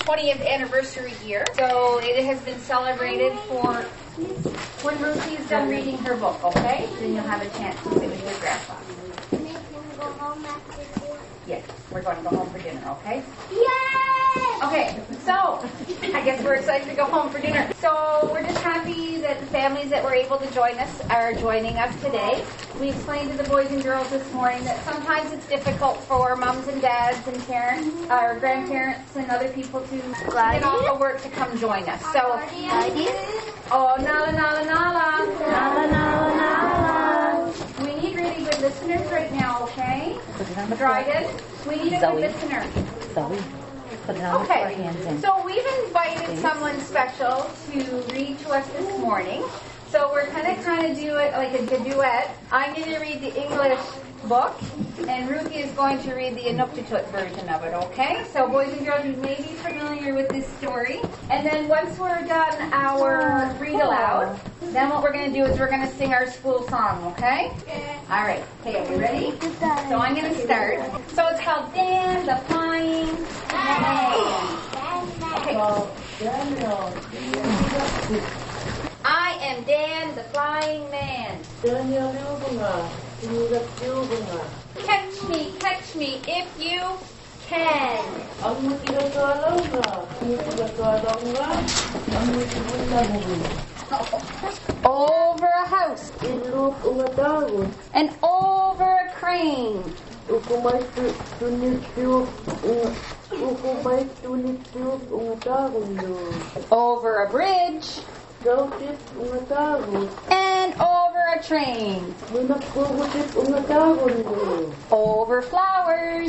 20th anniversary year. So it has been celebrated for when Ruthie's done reading her book, okay? Then you'll have a chance to sit with your grandpa. Yes, we're going to go home for dinner, okay? Yay! Okay, so I guess we're excited to go home for dinner. So we're just happy that the families that were able to join us are joining us today. We explained to the boys and girls this morning that sometimes it's difficult for moms and dads and parents, or grandparents and other people to get off of work to come join us. So, oh, nala, nala, nala. Nala, nala, nala. We need really good listeners right now, okay? Dryden, we need a good listener. Zoe, put it on with your hands in. So we've invited someone special to read to us this morning. So we're kind of do it like a duet. I'm going to read the English book, and Ruthie is going to read the Inuktitut version of it, okay? So boys and girls, you may be familiar with this story. And then once we're done our read aloud, then what we're going to do is we're going to sing our school song, okay? All right. Okay, are you ready? So I'm going to start. So it's called Dan the Flying Man. Okay. I am Dan the Flying Man. Catch me if you can. Over a house and over a crane. Over a bridge and over a train. Over flowers.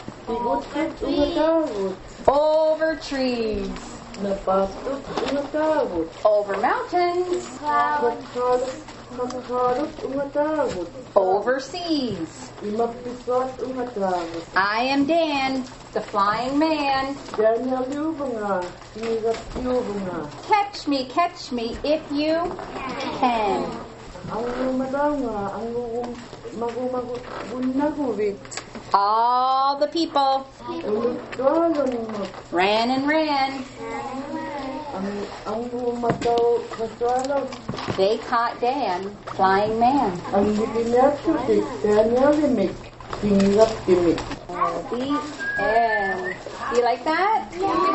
Over trees. Over mountains. Over seas. I am Dan, the Flying Man. Catch me if you can. All the people ran and ran. They caught Dan, Flying Man. The end. Do you like that? Yeah. Good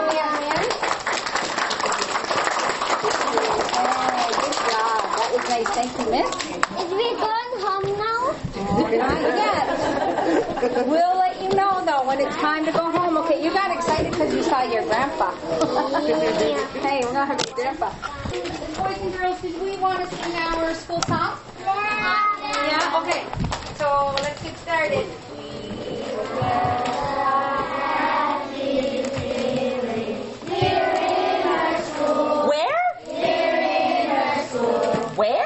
job. That was nice. Thank you, Miss. Is we going home now? Not yet. We'll let you know, though, when it's time to go home. Okay, you got excited because you saw your grandpa. Hey, we're going to have your grandpa. Boys and girls, did we want to sing our school song? Yeah? Okay. So let's get started. Where? Where?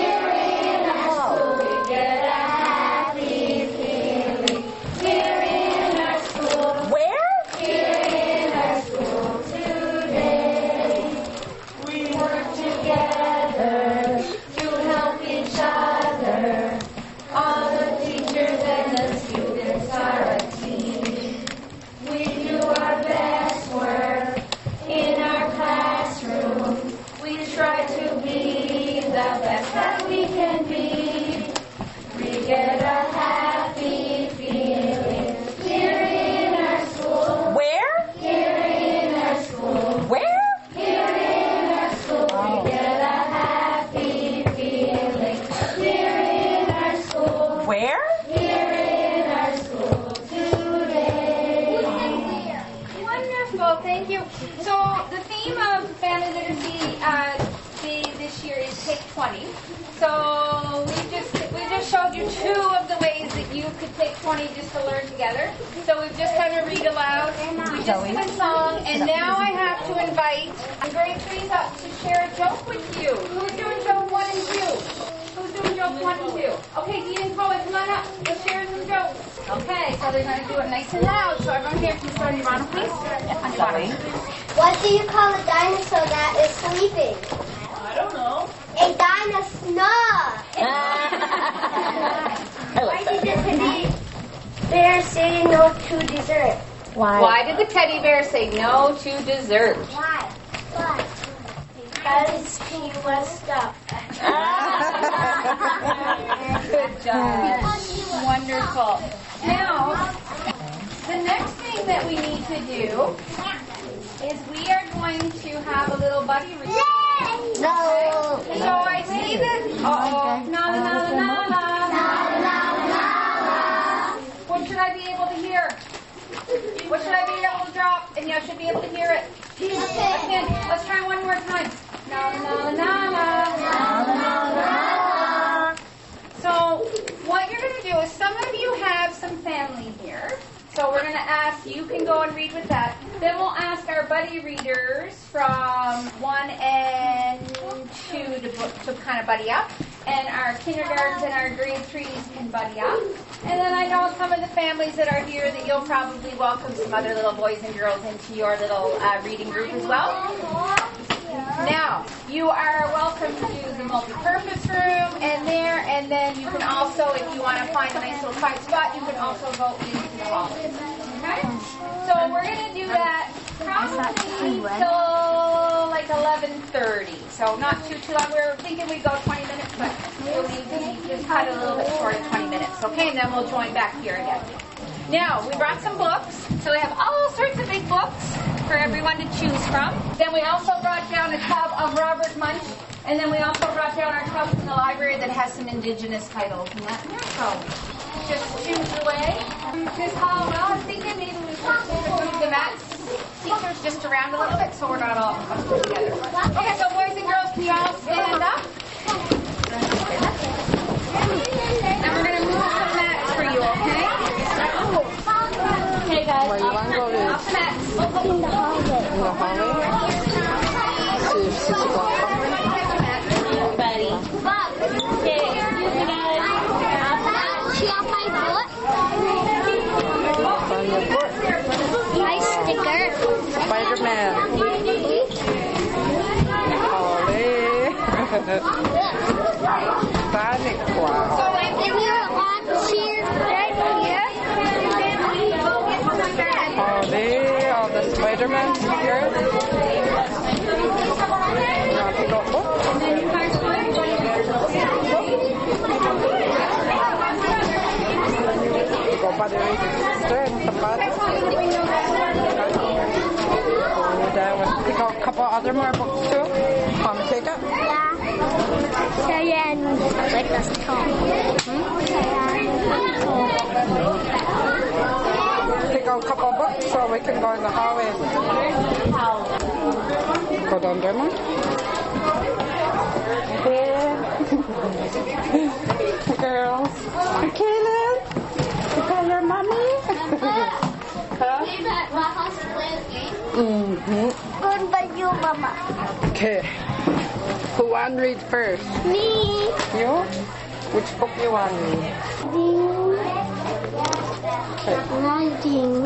Thank you. So the theme of Family Literacy Day this year is Take 20. So we just showed you 2 of the ways that you could take 20 just to learn together. So we've just kind of read aloud. We just did a song, and now I have to invite grade 3s up to share a joke with you. Who's doing joke 1 and 2? Who's doing joke 1 and 2? Okay, Dean and Chloe, come on up. Let's share some jokes. Okay, so they're going to do it nice and loud. So everyone here can start your honor, please. Sorry. What do you call a dinosaur that is sleeping? I don't know. A dinosaur. I like that. Bear saying no to dessert. Why did the teddy bear say no to dessert? Why? Because he was stuffed. Good job. Wonderful. Now, the next thing that we need to do is we are going to have a little buddy read. No. So I see that. Uh-oh. Na na na na na. What should I be able to hear? What should I be able to drop? And you should be able to hear it. Again, let's try one more time. Na na na na. So what you're going to do is some of you have some family here. So we're going to ask, you can go and read with that. Then we'll ask our buddy readers from 1 and 2 to kind of buddy up. And our kindergartens and our grade 3s can buddy up. And then I know some of the families that are here that you'll probably welcome some other little boys and girls into your little reading group as well. Now, you are welcome to use the multi-purpose room and then you can also, if you want to find a nice little quiet spot, you can also go into the hallway. Okay? So we're going to do that probably till like 11:30. So not too long. We were thinking we'd go 20 minutes, but we'll just cut a little bit short of 20 minutes. Okay, and then we'll join back here again. Now, we brought some books. So we have all sorts of big books for everyone to choose from. Then we also brought down a tub of Robert Munch. And then we also brought down our tub from the library that has some indigenous titles in that. So just choose away. This hall, well, I'm thinking maybe we should move the mats teachers just around a little bit so we're not all together. Okay, so boys and girls, can you all stand up? And we're going to move some mats for you, okay? Okay, guys. Where you want to go to? Off the mats. In the hallway. In the hallway? See if Sissy wants something. Okay, excuse me guys. She on my foot. On your foot. My sticker. Spider-Man. Ollie. Sonic So Wow. if you're on cheer right here, Ollie, all the Spider-Man stickers. You want to pick up books? Go by the register and somebody. Pick out a couple other more books too. Want to take it? Cheyenne. Like this tall. Pick out a couple books so we can go in the hallway. Go down there, Mom. Girls. Kaylin, you got your mommy? Huh? Mm-hmm. Good by you, Mama. Okay. Who want to read first? Me. You? Which book you want to read? Writing.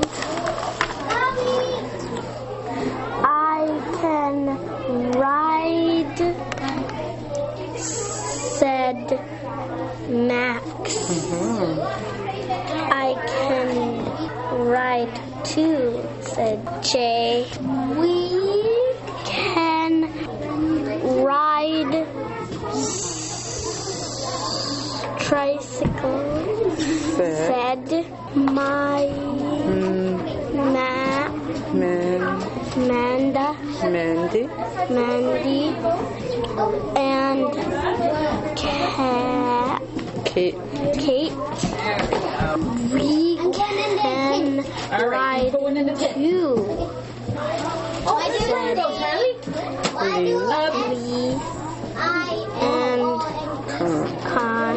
I can ride, said Max. I can ride too, said Jay. We can ride tricycle, said my Manda, Mandy, and Kate. We can ride too. Said Lee and Con.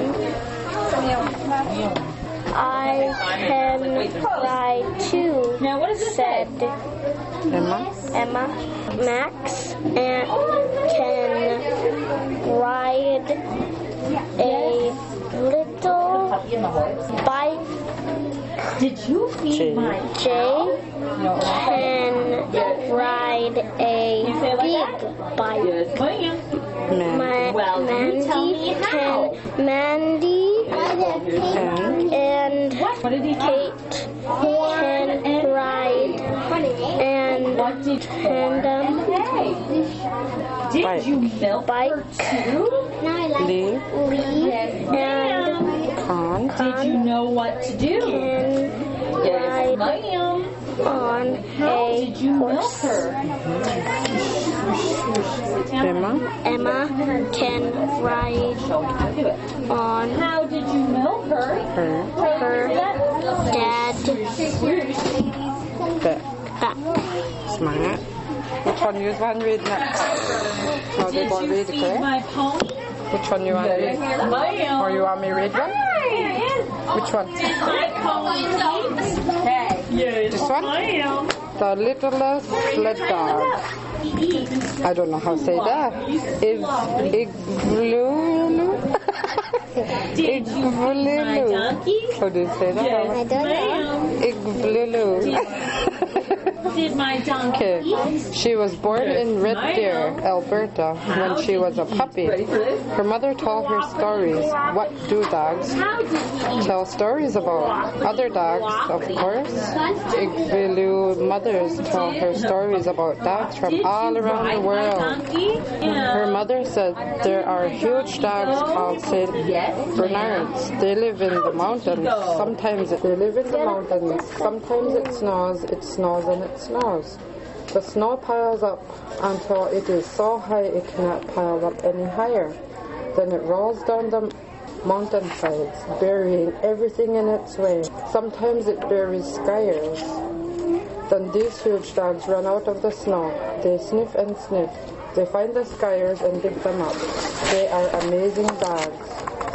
I can ride too, said Emma. Max and can ride a little bike. Did you feed my Jay can ride a big bike. Mandy and What did he say? Kate can ride and tandem Did you milk bike. her too? Now I like Leave. leave and Can't. Did you know what to do? can ride Ma'am. on How a did you milk horse. her? Emma. Emma can ride Do it. on How did you milk her? Her. her dad's Back. back. Smart. Which one you want to read next? Oh, they Did want to you read feed okay? my pony? Which one you want to read? Ma'am. Or you want me to read one? Which one? My pony. Okay. Yes. This one? Ma'am. The littlest sled dog. I don't know how to say that. Iglulu? Did you feed my donkey? How do you say that? I don't know. Ma'am. Iglulu. Did my donkey Okay. eat? She was born in Red Deer, Alberta, when she was a puppy. Her mother told her stories. What do dogs How did he eat? tell stories about? Other dogs, of course. Iglulu mothers tell her stories about dogs from all around the world. Her mother said there are huge dogs called St. Bernards. They live in the mountains. Sometimes they live in the mountains. Sometimes it snows and it snows. The snow piles up until it is so high it cannot pile up any higher. Then it rolls down the mountainsides, burying everything in its way. Sometimes it buries skiers. Then these huge dogs run out of the snow. They sniff and sniff. They find the skiers and dig them up. They are amazing dogs.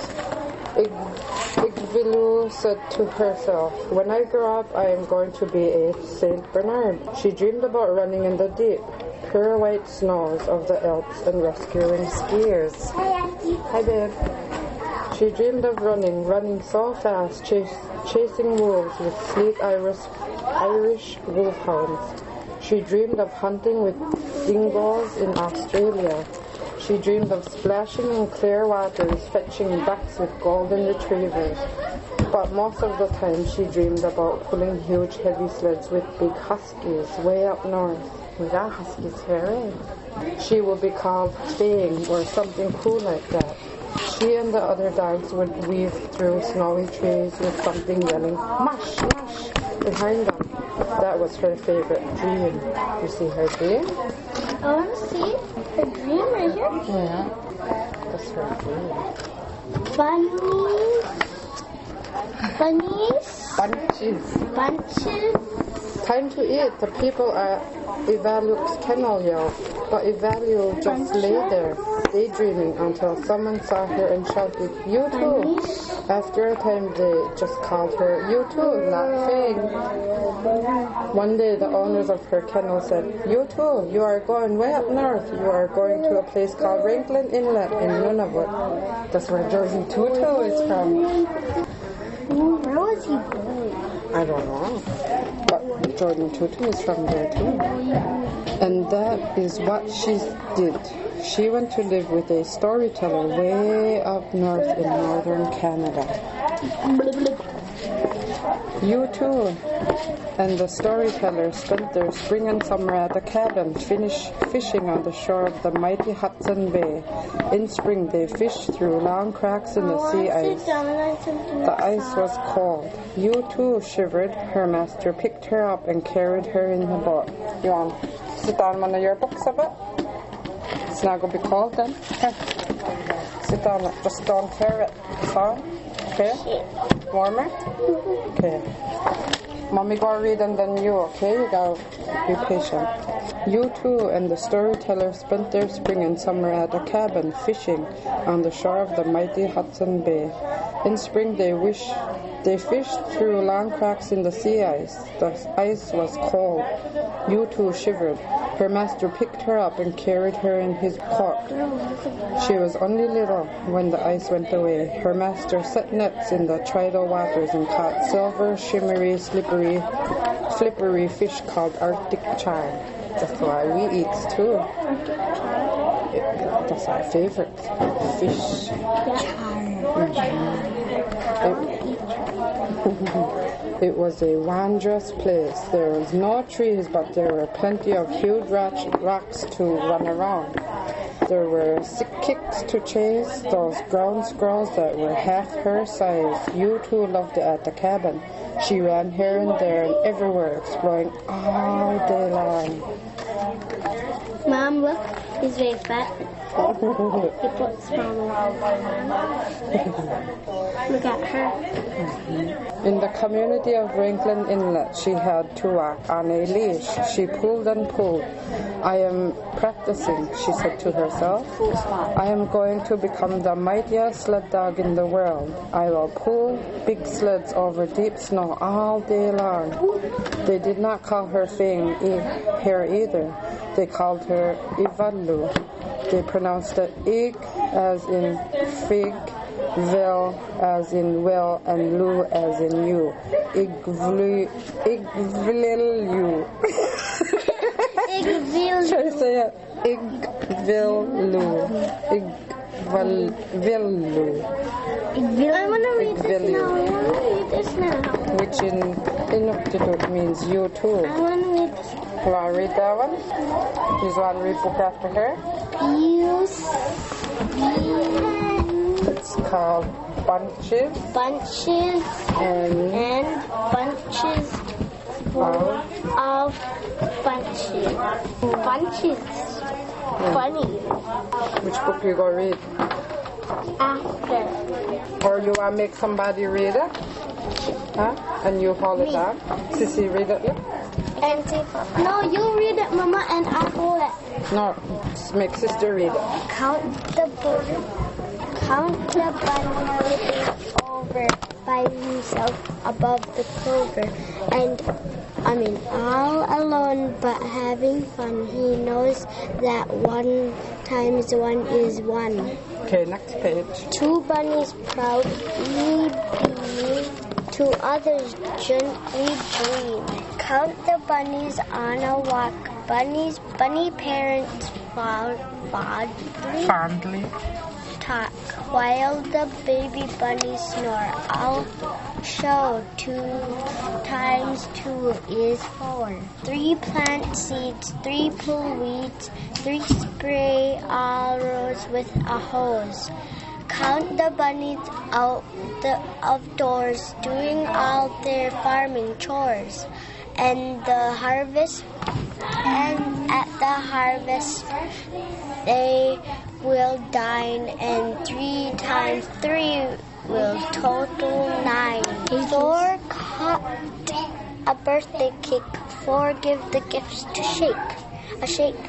Iglulu said to herself, when I grow up, I am going to be a St. Bernard. She dreamed about running in the deep, pure white snows of the Alps and rescuing skiers. Hi, babe. She dreamed of running so fast, chasing wolves with sleek Irish wolfhounds. She dreamed of hunting with dingoes in Australia. She dreamed of splashing in clear waters, fetching ducks with golden retrievers. But most of the time she dreamed about pulling huge heavy sleds with big huskies way up north. We got huskies here, eh? She would be called Bang or something cool like that. She and the other dogs would weave through snowy trees with something yelling, mush, mush, behind them. That was her favorite dream. You see her dream? I want to see the dream right here. Yeah. That's her dream. Bunnies. Bunches. Time to eat. The people at Evalu's kennel yelled, but Evalu just lay there, daydreaming until someone saw her and shouted, "You too!" After a time, they just called her, "You too," laughing. One day, the owners of her kennel said, "You too, you are going way up north. You are going to a place called Rankin Inlet in Nunavut." That's where Georgie Tutu is from. Where was he born? I don't know. But Jordan Tutu is from there too. And that is what she did. She went to live with a storyteller way up north in northern Canada. You too. And the storyteller spent their spring and summer at a cabin, fishing on the shore of the mighty Hudson Bay. In spring, they fished through long cracks in the sea ice. The ice was cold. You too shivered. Her master picked her up and carried her in the boat. You want to sit down one of your books a bit? It's not going to be cold then? Here. Sit down. Just don't tear it. So, okay? Warmer? Okay. Mommy go read and then you, okay? You gotta be patient. You too and the storyteller spent their spring and summer at a cabin fishing on the shore of the mighty Hudson Bay. In spring they fished through long cracks in the sea ice. The ice was cold. You too shivered. Her master picked her up and carried her in his coat. She was only little when the ice went away. Her master set nets in the tidal waters and caught silver, shimmery, slippery fish called Arctic char. That's why we eat too. That's our favorite fish. It was a wondrous place. There was no trees, but there were plenty of huge rocks to run around. There were kicks to chase those ground squirrels that were half her size. You two loved it at the cabin. She ran here and there and everywhere, exploring all day long. Mom, look, he's very fat. He puts small. Look at her. In the community of Franklin Inlet, she had to walk on a leash. She pulled and pulled. I am practicing, she said to herself. I am going to become the mightiest sled dog in the world. I will pull big sleds over deep snow all day long. They did not call her Fame here either. They called her Ivalu. They pronounced the ig as in fig, vil as in will, and lu as in you. Igvlilu. Try to say it. Igvilu. Igvilu. I want to read this now. Which in Inuktitut means you too. I want to read this. You want to read that one? You want to read book after her? It's called Bunches. Bunches And bunches of bunches. Bunches. Funny. Which book you gonna read? After. Or you want to make somebody read it? Huh? And you hold it down? Sissy, read it, yeah? And no, you read it, Mama, and I hold it. No, make sister read it. Count the bunny over by himself above the clover, and all alone but having fun. He knows that 1 times 1 is 1. Okay, next page. 2 bunnies proudly beam, 2 others gently dream. Count the bunnies on a walk. Bunny parents fondly talk while the baby bunnies snore. I'll show 2 times 2 is 4. 3 plant seeds, 3 pull weeds, 3 spray arrows with a hose. Count the bunnies outdoors doing all their farming chores. And at the harvest they will dine, and 3 times 3 will total 9. 4 cut a birthday cake, 4 give the gifts to a shake.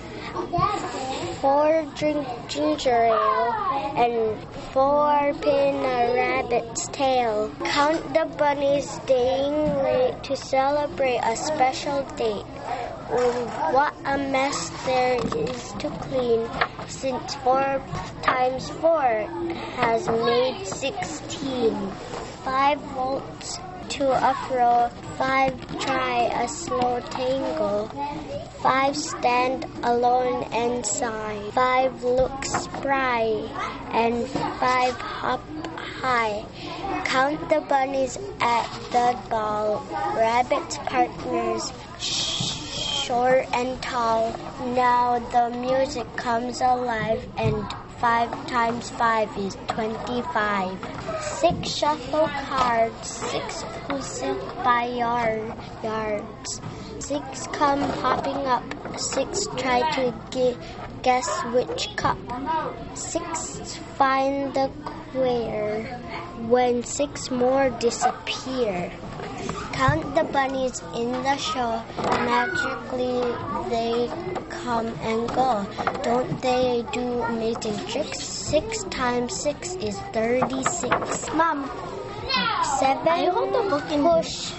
4 drink ginger ale, and 4 pin a rabbit's tail. Count the bunnies staying late to celebrate a special date. What a mess there is to clean, since 4 times 4 has made 16. 5 volts to a fro, 5 try a slow tango, 5 stand alone and sigh, 5 look spry, and 5 hop high. Count the bunnies at the ball, rabbits partners, short and tall. Now the music comes alive, and 5 times 5 is 25. 6 shuffle cards, 6 pull silk by yards. 6 come hopping up, 6 try to guess which cup. 6 find the queer, when 6 more disappear. Count the bunnies in the show, magically they come and go. Don't they do amazing tricks? 6 times 6 is 36. Mom, 7 push.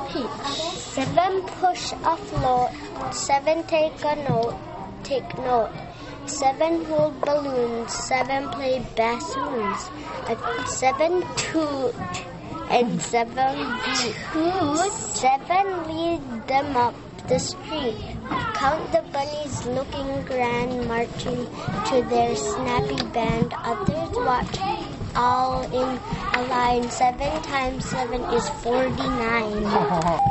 7 push a float. 7 take note. 7 hold balloons. 7 play bassoons. 7 toot. And 7 beat. 7 lead them up the street. Count the bunnies looking grand, marching to their snappy band. Others watch all in a line. 7 times 7 is 49. 8.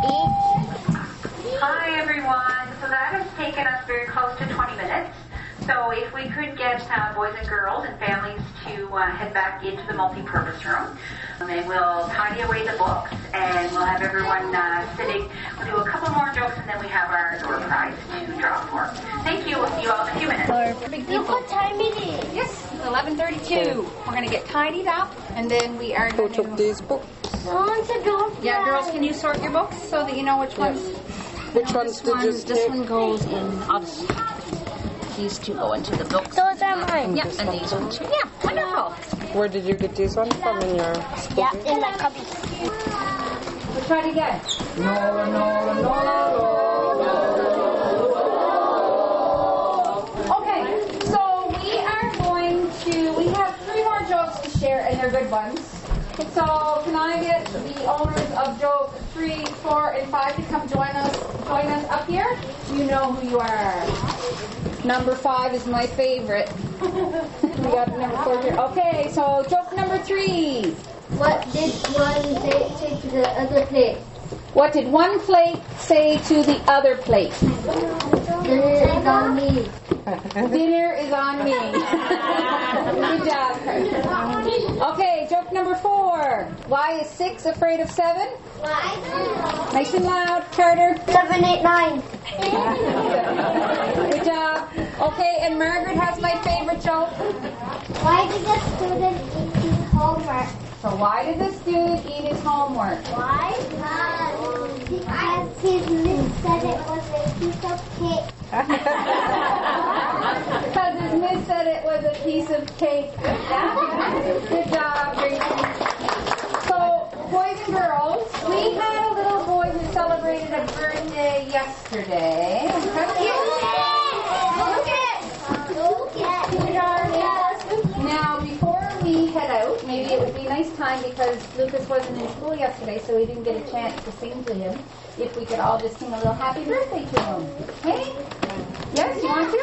Hi everyone. So that has taken us very close to 20 minutes. So if we could get boys and girls and families to head back into the multi-purpose room, and we'll tidy away the books, and we'll have everyone sitting. We'll do a couple more jokes, and then we have our door prize to draw for. Thank you. We'll see you all in a few minutes. Look what time it is. Yes, 11:32. We're going to get tidied up, and then we are Who going took these books? Yeah, girls, can you sort your books so that you know which ones? Which ones did you This take? one goes in, obviously, these two go into the books. Those are mine. Yep, and these ones too. Yeah, wonderful. Where did you get these ones from in your school? Yeah, in my cubby. We'll try it again. Okay, so we have 3 more jokes to share, and they're good ones. So can I get the owners of joke 3, 4, and 5 to come join us up here? You know who you are. Number 5 is my favorite. We got number 4 here. Okay, so joke number 3. What did one say to the other plate? What did one plate say to the other plate? Dinner is on me. Dinner is on me. Good job, Carter. Okay, joke number 4. Why is 6 afraid of 7? Nice and loud, Carter. 7, 8, 9. Good job. Okay, and Margaret has my favorite joke. Why did the student eat his homework? So why did the student eat his homework? Why? Because his miss said it was a piece of cake. Because his miss said it was a piece of cake. Good job, Gracie. So, boys and girls, we had a little boy who celebrated a birthday yesterday. Now, before we head out, maybe it would be a nice time because Lucas wasn't in school yesterday, so we didn't get a chance to sing to him. If we could all just sing a little happy birthday to him. Okay? Yes, you want to?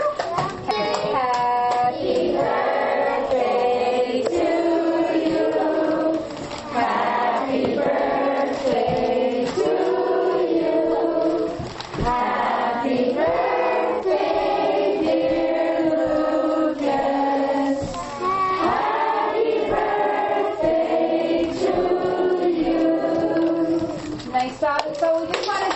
Happy birthday to you. Happy birthday to you. Happy birthday, dear Lucas. Happy birthday to you. Nice job. So we just want to.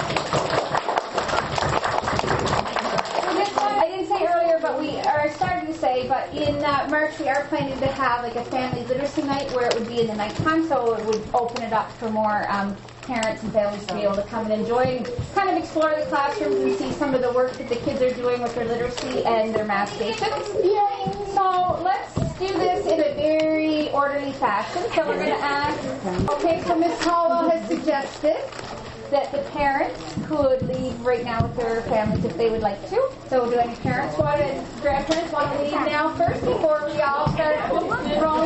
I didn't say earlier, but we are starting to say, but in March we are planning to have like a family literacy night where it would be in the nighttime, so it would open it up for more parents and families to be able to come and enjoy and kind of explore the classrooms and see some of the work that the kids are doing with their literacy and their math stations. So let's do this in a very orderly fashion. So we're going to ask, okay, so Ms. Caldwell has suggested that the parents could leave right now with their families if they would like to. So do any parents want to, grandparents want to leave now first before we all start rolling?